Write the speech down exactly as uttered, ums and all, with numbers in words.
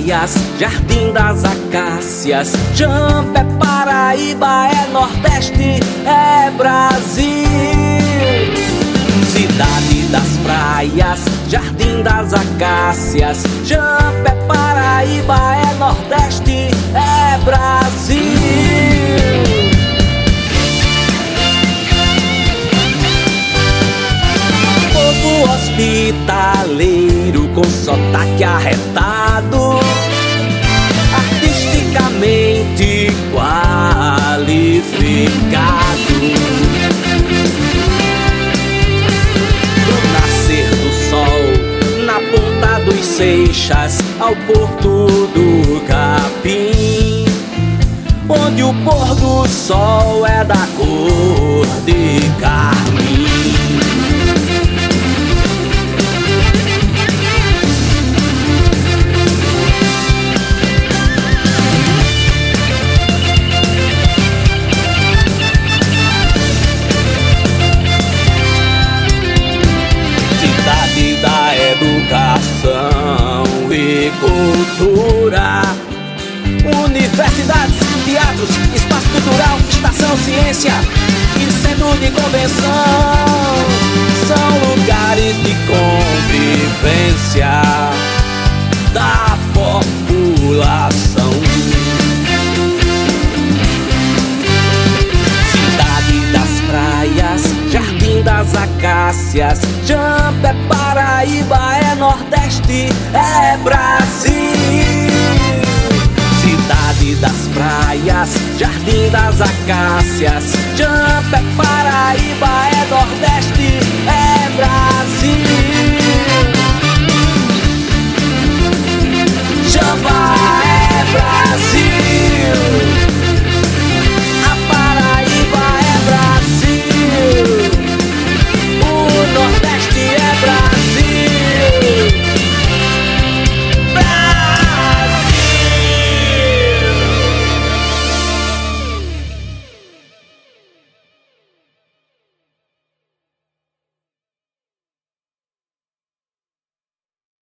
praias, Jardim das Acácias. Jampa é Paraíba, é Nordeste, é Brasil. Cidade das praias, Jardim das Acácias. Jampa é Paraíba, é Nordeste, é Brasil. Povo hospitaleiro com sotaque arretado, artisticamente qualificado. Do nascer do sol na ponta dos Seixas ao porto do Capim, onde o pôr do sol é da cor de carmim. Cidade da educação e cultura, universidades, teatros, espaço cultural, estação ciência e centro de convenção. São lugares de convivência da população. Cidade das praias, Jardim das Acácias. Jampa é Paraíba, é Nordeste, é Brasil. Cidade das praias, Jardim das Acácias. Jampa é Paraíba, é Nordeste, é Brasil.